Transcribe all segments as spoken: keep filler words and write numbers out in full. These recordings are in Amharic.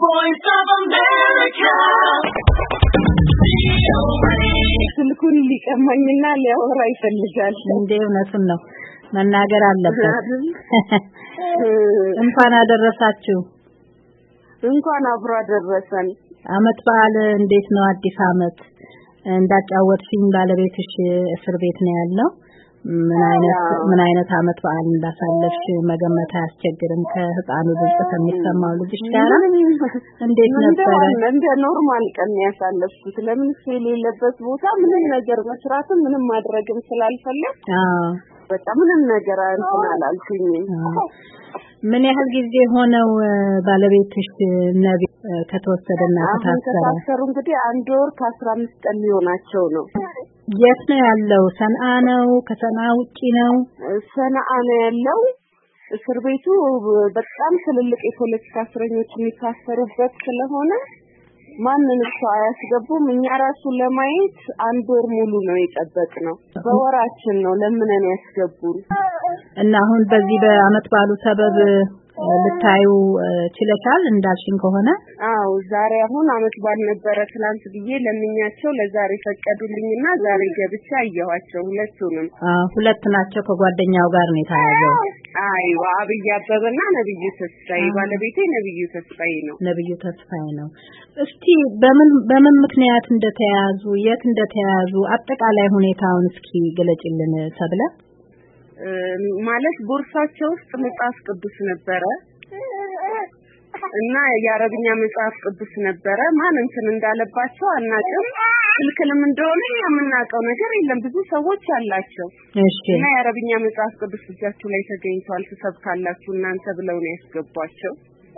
voice of America. ስልኩን ሊቀማኝና ሊያወራ ይፈልጋል። እንዴ እውነቱን ነው መናገር አለበት። እንኳን አደረሳችሁ። እንኳን አብሮ አደረሰን። አመት በዓል እንዴት ነው? አዲስ አመት እንዳጫወትሽኝ ባለቤትሽ እስር ቤት ነው ያለው። ምን አይነት ምን አይነት አመት በዓል እንዳሳለፍሽ መገመት አያስቸግርም። ከህፃኑ ድምጽ ከሚሰማው ልጅሽ ጋር እንዴት ነበር? እንደ ኖርማል ቀን ያሳለፍኩት። ለምን የሌለበት ቦታ ምንም ነገር መስራትም ምንም ማድረግም ስላልፈለግ አዎ በጣም ምንም ነገር አንተናላልኩኝ። ምን ያህል ጊዜ ሆነው ባለቤትሽ ነቢ ከተወሰደና ከታሰሩ? እንግዲህ አንድ ወር ከአስራ አምስት ቀን ሊሆናቸው ነው። የት ነው ያለው? ሰንዓ ነው? ከሰንዓ ውጪ ነው? ሰንዓ ነው ያለው። እስር ቤቱ በጣም ትልልቅ የፖለቲካ እስረኞች የሚታሰሩበት ስለሆነ ማንንም ሰው አያስገቡም። እኛ ራሱ ለማየት አንድ ወር ሙሉ ነው የጠበቅነው። በወራችን ነው ለምነን ያስገቡን። እና አሁን በዚህ በአመት ባሉ ሰበብ ልታዩ ችለሻል እንዳልሽኝ ከሆነ? አዎ ዛሬ አሁን አመት ባል ነበረ ትላንት ብዬ ለምኛቸው ለዛሬ ፈቀዱልኝና ዛሬ ገብቼ አየኋቸው ሁለቱንም። አዎ ሁለት ናቸው። ከጓደኛው ጋር ነው የተያዘው። አይዋ አብይ አበበና ነብዩ ተስፋዬ። ባለቤቴ ነብዩ ተስፋዬ ነው። ነብዩ ተስፋዬ ነው። እስቲ በምን በምን ምክንያት እንደተያዙ የት እንደተያዙ አጠቃላይ ሁኔታውን እስኪ ገለጭልን ሰብለ። ማለት ቦርሳቸው ውስጥ መጽሐፍ ቅዱስ ነበረ እና የአረብኛ መጽሐፍ ቅዱስ ነበረ። ማን እንትን እንዳለባቸው አናውቅም። ክልክልም እንደሆነ የምናውቀው ነገር የለም። ብዙ ሰዎች አላቸው። እሺ። እና የአረብኛ መጽሐፍ ቅዱስ እጃቸው ላይ ተገኝቷል ተሰብካላችሁ እናንተ ብለው ነው ያስገቧቸው።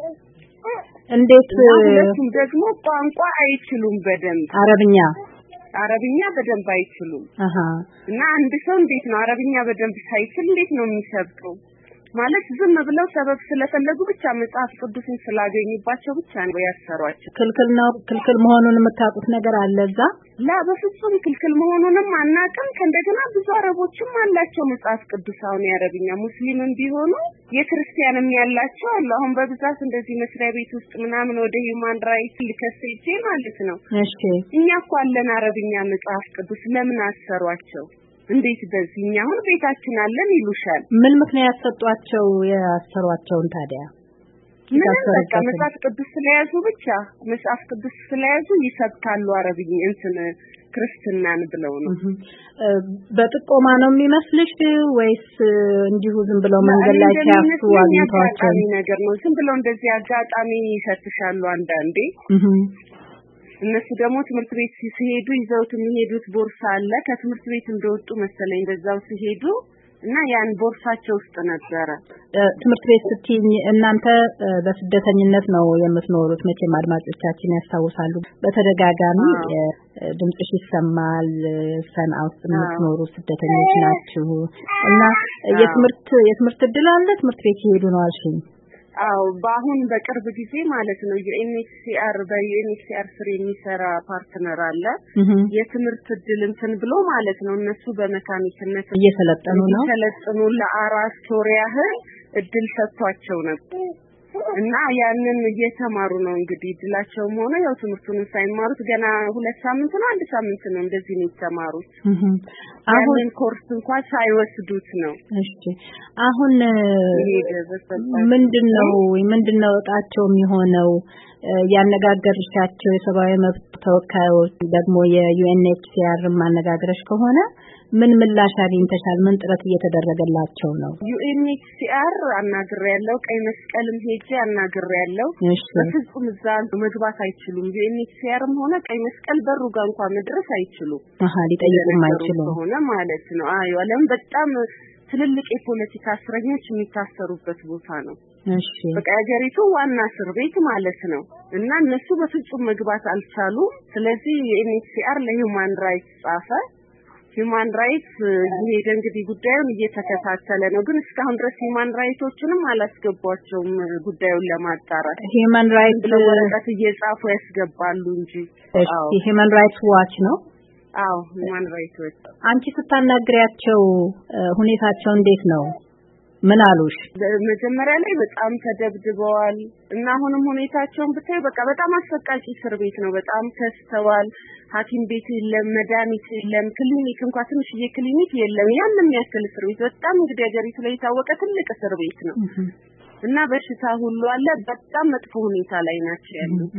እንዴት ደግሞ ቋንቋ አይችሉም በደንብ አረብኛ አረብኛ በደንብ አይችሉም። አሃ እና አንድ ሰው እንዴት ነው አረብኛ በደንብ ሳይችል እንዴት ነው የሚሰብከው? ማለት ዝም ብለው ሰበብ ስለፈለጉ ብቻ መጽሐፍ ቅዱስን ስላገኙባቸው ብቻ ነው ያሰሯቸው። ክልክል ነው ክልክል መሆኑን የምታውቁት ነገር አለ እዛ? ላ በፍጹም ክልክል መሆኑንም አናውቅም። ከእንደገና ብዙ አረቦችም አላቸው መጽሐፍ ቅዱስ አሁን የአረብኛ ሙስሊምም ቢሆኑ የክርስቲያንም ያላቸው አሉ። አሁን በብዛት እንደዚህ መስሪያ ቤት ውስጥ ምናምን ወደ ሂውማን ራይትስ ልከስይቼ ማለት ነው። እሺ እኛ እኮ አለን አረብኛ መጽሐፍ ቅዱስ ለምን አሰሯቸው? እንዴት በዚህኛ አሁን ቤታችን አለን ይሉሻል። ምን ምክንያት ሰጧቸው ያሰሯቸውን ታዲያ? ምን በቃ መጽሐፍ ቅዱስ ስለያዙ ብቻ መጽሐፍ ቅዱስ ስለያዙ ይሰብካሉ አረብኛ እንትን ክርስትናን ብለው ነው። በጥቆማ ነው የሚመስልሽ ወይስ እንዲሁ ዝም ብለው መንገድ ላይ ሲያሱ አግኝተዋቸው ነገር ነው? ዝም ብለው እንደዚህ አጋጣሚ ይፈትሻሉ አንዳንዴ። እነሱ ደግሞ ትምህርት ቤት ሲሄዱ ይዘውት የሚሄዱት ቦርሳ አለ። ከትምህርት ቤት እንደወጡ መሰለኝ እንደዛው ሲሄዱ እና ያን ቦርሳቸው ውስጥ ነበረ። ትምህርት ቤት ስትይኝ እናንተ በስደተኝነት ነው የምትኖሩት? መቼም አድማጮቻችን ያስታውሳሉ። በተደጋጋሚ ድምጽሽ ይሰማል። ሰንዓ ውስጥ የምትኖሩ ስደተኞች ናችሁ እና የትምህርት የትምህርት እድል አለ? ትምህርት ቤት ይሄዱ ነው አልሽኝ? አው በአሁን በቅርብ ጊዜ ማለት ነው የዩኤንኤችሲአር በዩኤንኤችሲአር ስር የሚሰራ ፓርትነር አለ። የትምህርት እድል እንትን ብሎ ማለት ነው እነሱ በመካኒክነት እየሰለጠኑ ነው። እየሰለጠኑ ለአራት ወር ያህል እድል ሰጥቷቸው ነበር እና ያንን እየተማሩ ነው። እንግዲህ እድላቸውም ሆነ ያው ትምህርቱን ሳይማሩት ገና ሁለት ሳምንት ነው አንድ ሳምንት ነው እንደዚህ ነው የተማሩት። አሁን ኮርስ እንኳን ሳይወስዱት ነው። እሺ አሁን ምንድነው ምንድነው እጣቸው የሚሆነው? ያነጋገርሻቸው የሰብአዊ መብት ተወካዮች ደግሞ የዩኤንኤችሲአር ማነጋገርሽ ከሆነ ምን ምላሽ አግኝተሻል? ምን ጥረት እየተደረገላቸው ነው? ዩኤንኤችሲአር አናግሬያለሁ። ቀይ መስቀልም ሄጄ አናግሬያለሁ። በፍጹም እዛ መግባት አይችሉም። ዩኤንኤችሲአርም ሆነ ቀይ መስቀል በሩ ጋር እንኳን መድረስ አይችሉም። አሃ ሊጠይቁም አይችሉም ሆነ ማለት ነው። አይ ወለም በጣም ትልልቅ የፖለቲካ እስረኞች የሚታሰሩበት ቦታ ነው። እሺ በቃ ሀገሪቱ ዋና እስር ቤት ማለት ነው። እና እነሱ በፍጹም መግባት አልቻሉም። ስለዚህ ዩኤንኤችሲአር ለሂውማን ራይትስ ጻፈ። ሂውማን ራይትስ ይሄ እንግዲህ ጉዳዩን እየተከታተለ ነው። ግን እስካሁን ድረስ ሂውማን ራይቶችንም አላስገቧቸውም ጉዳዩን ለማጣራት። ሂውማን ራይትስ ለወረቀት እየጻፉ ያስገባሉ እንጂ። እሺ ሂውማን ራይትስ ዋች ነው? አዎ ሂውማን ራይትስ። አንቺ ስታናግሪያቸው ሁኔታቸው እንዴት ነው? ምን አሉሽ? መጀመሪያ ላይ በጣም ተደብድበዋል እና አሁንም ሁኔታቸውን ብታይ በቃ በጣም አሰቃቂ እስር ቤት ነው። በጣም ተስተዋል። ሐኪም ቤት የለም፣ መድኃኒት የለም፣ ክሊኒክ እንኳን ትንሽዬ ክሊኒክ የለም። ያንንም ያክል እስር ቤት በጣም እንግዲህ ሀገሪቱ ላይ የታወቀ ትልቅ እስር ቤት ነው እና በሽታ ሁሉ አለ። በጣም መጥፎ ሁኔታ ላይ ናቸው ያሉት።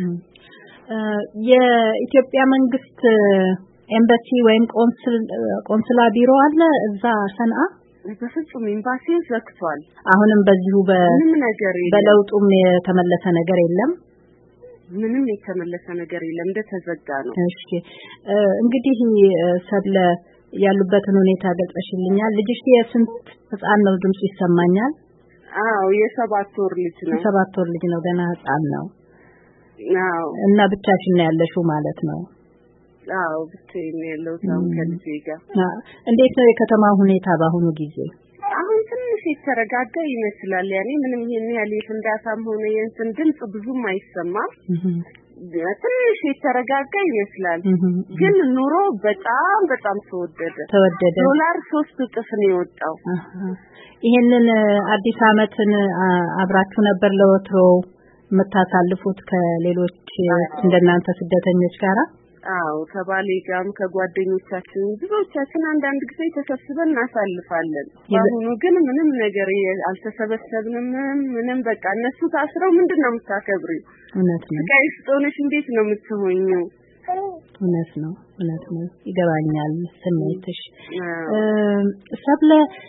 የኢትዮጵያ መንግስት ኤምባሲ ወይም ቆንስል ቆንስላ ቢሮ አለ እዛ ሰንዓ? በፍጹም ኤምባሲ ዘግቷል። አሁንም በዚሁ በምንም ነገር የለም። በለውጡም የተመለሰ ነገር የለም። ምንም የተመለሰ ነገር የለም፣ እንደተዘጋ ነው። እሺ እንግዲህ ሰብለ ያሉበትን ሁኔታ ገልጸሽልኛል። ልጅሽ የስንት ህፃን ነው? ድምጽ ይሰማኛል። አዎ የሰባት ወር ልጅ ነው። የሰባት ወር ልጅ ነው፣ ገና ህፃን ነው። አዎ እና ብቻሽን ነው ያለሽው ማለት ነው? አዎ ብቻዬን ነው ያለሁት አሁን ከልጄ ጋር። እንዴት ነው የከተማ ሁኔታ በአሁኑ ጊዜ? አሁን ትንሽ የተረጋጋ ይመስላል። ያኔ ምንም ይሄን ያህል ፍንዳታም ሆነ የእንትን ድምጽ ብዙም አይሰማም። ትንሽ የተረጋጋ ይመስላል። ግን ኑሮ በጣም በጣም ተወደደ ተወደደ። ዶላር ሶስት እጥፍ ነው የወጣው። ይሄንን አዲስ አመትን አብራችሁ ነበር ለወትሮ የምታሳልፉት ከሌሎች እንደናንተ ስደተኞች ጋራ? አዎ ከባሌ ጋርም ከጓደኞቻችን ብዙዎቻችን አንዳንድ ጊዜ ተሰብስበን እናሳልፋለን። አሁን ግን ምንም ነገር አልተሰበሰብንም። ምንም በቃ እነሱ ታስረው ምንድነው የምታከብሪው? እውነት ነው። ጋይስ ጦነሽ እንዴት ነው የምትሆኚው? እውነት ነው እውነት ነው። ይገባኛል ስሜትሽ። ሰብለ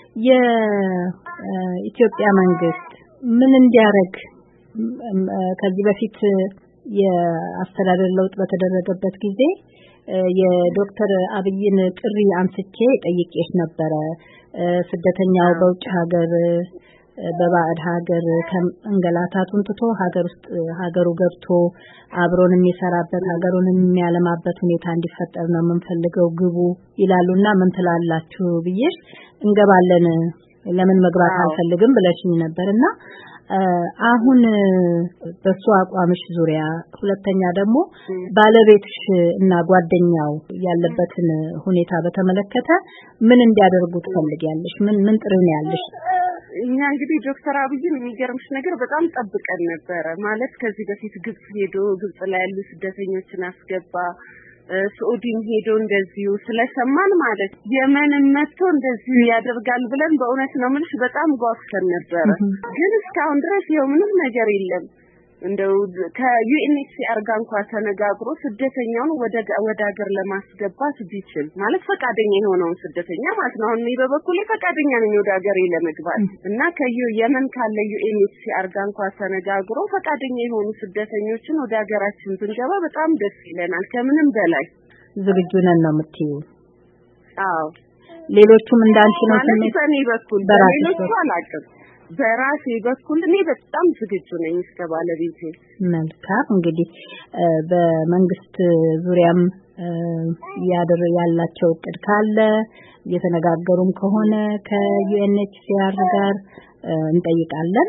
የኢትዮጵያ መንግስት ምን እንዲያረግ ከዚህ በፊት የአስተዳደር ለውጥ በተደረገበት ጊዜ የዶክተር አብይን ጥሪ አንስቼ ጠይቄሽ ነበረ። ስደተኛው በውጭ ሀገር በባዕድ ሀገር ከእንገላታቱን ትቶ ሀገር ውስጥ ሀገሩ ገብቶ አብሮን የሚሰራበት ሀገሩን የሚያለማበት ሁኔታ እንዲፈጠር ነው የምንፈልገው ግቡ ይላሉና ምን ትላላችሁ ብዬሽ እንገባለን ለምን መግባት አልፈልግም ብለሽኝ ነበርና አሁን በሱ አቋምሽ ዙሪያ ሁለተኛ ደግሞ ባለቤትሽ እና ጓደኛው ያለበትን ሁኔታ በተመለከተ ምን እንዲያደርጉ ትፈልጊያለሽ? ምን ምን ጥሪ ነው ያለሽ? እኛ እንግዲህ ዶክተር አብይን የሚገርምሽ ነገር በጣም ጠብቀን ነበረ። ማለት ከዚህ በፊት ግብጽ ሄዶ ግብጽ ላይ ያሉ ስደተኞችን አስገባ፣ ሳኡዲም ሄዶ እንደዚሁ ስለሰማን ማለት የመንን መጥቶ እንደዚሁ ያደርጋል ብለን በእውነት ነው ምንሽ በጣም ጓጉተን ነበረ። ግን እስካሁን ድረስ ይኸው ምንም ነገር የለም። እንደው ከዩኤንኤችሲአር ጋር እንኳን ተነጋግሮ ስደተኛውን ወደ ወደ ሀገር ለማስገባት ቢችል ማለት ፈቃደኛ የሆነውን ስደተኛ ማለት ነው። እኔ በበኩሌ ፈቃደኛ ነኝ ወደ ሀገር ለመግባት እና ከየመን ካለ ዩኤንኤችሲአር ጋር እንኳን ተነጋግሮ ፈቃደኛ የሆኑ ስደተኞችን ወደ ሀገራችን ብንገባ በጣም ደስ ይለናል። ከምንም በላይ ዝግጁ ነን ነው የምትይው? አዎ ሌሎቹም እንዳንቺ ነው ማለት በእኔ በኩል በሌሎቹ አላውቅም። በራሴ በኩል እኔ በጣም ዝግጁ ነኝ እስከ ባለቤቴ። መልካም እንግዲህ በመንግስት ዙሪያም ያደረ ያላቸው እቅድ ካለ የተነጋገሩም ከሆነ ከዩኤንኤችሲአር ጋር እንጠይቃለን።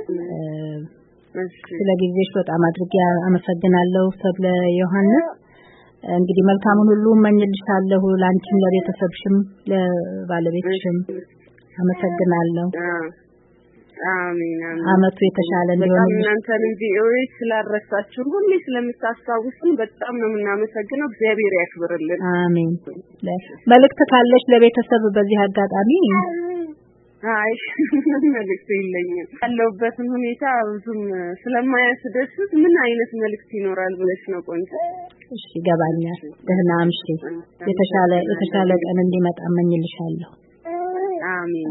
ስለጊዜሽ በጣም አድርጌ አመሰግናለሁ ሰብለ ዮሐንስ። እንግዲህ መልካሙን ሁሉ እመኝልሻለሁ ላንቺም ለቤተሰብሽም ለባለቤትሽም አመሰግናለሁ። አሜን አሜን። አመቱ የተሻለ እንዲሆን እናንተን ቪኦኤ ስላረሳችሁ ሁሉ ስለምታስታውሱን በጣም ነው የምናመሰግነው። እግዚአብሔር ያክብርልን። አሜን። መልእክት ካለሽ ለቤተሰብ በዚህ አጋጣሚ? አይ መልእክት የለኝም። ያለሁበትን ሁኔታ ብዙም ስለማያስደስት ምን አይነት መልእክት ይኖራል ብለሽ ነው ቆንጆ? እሺ ይገባኛል። ደህና አምሺ። የተሻለ የተሻለ ቀን እንዲመጣ እመኝልሻለሁ። አሜን።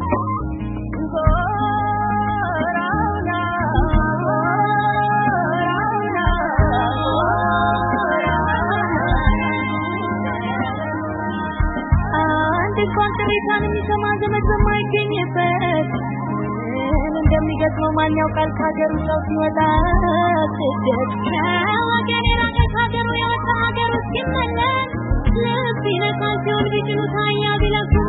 ኮንትሪታን የሚሰማ ዘመድ በማይገኝበት እንደሚገጥመው ማን ያውቃል ከሀገሩ ሰው ሲወጣ ስደት ከወገኔ ራቀ ከሀገሩ የወጣ ሀገሩ ሲመለስ ልብ ይነካል ሲሆን ቢጭኑ ታያ ቢለኩት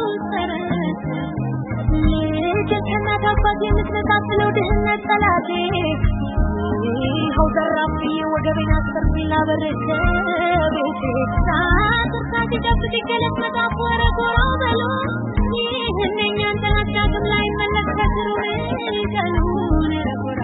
ልጅ ከእናት አባት የምትመሳስለው ድህነት ጠላቴ ይኸው ዘራፍ ወገቤን አስፈርሚላ በረከ ቤቴ ሳት ሳት ይደብቅ ገለት መጣፎረ ጎራው በሎ ይህንኛን ተናዳግም ላይ መለስ ከስሩ ቀኑን ረጎራ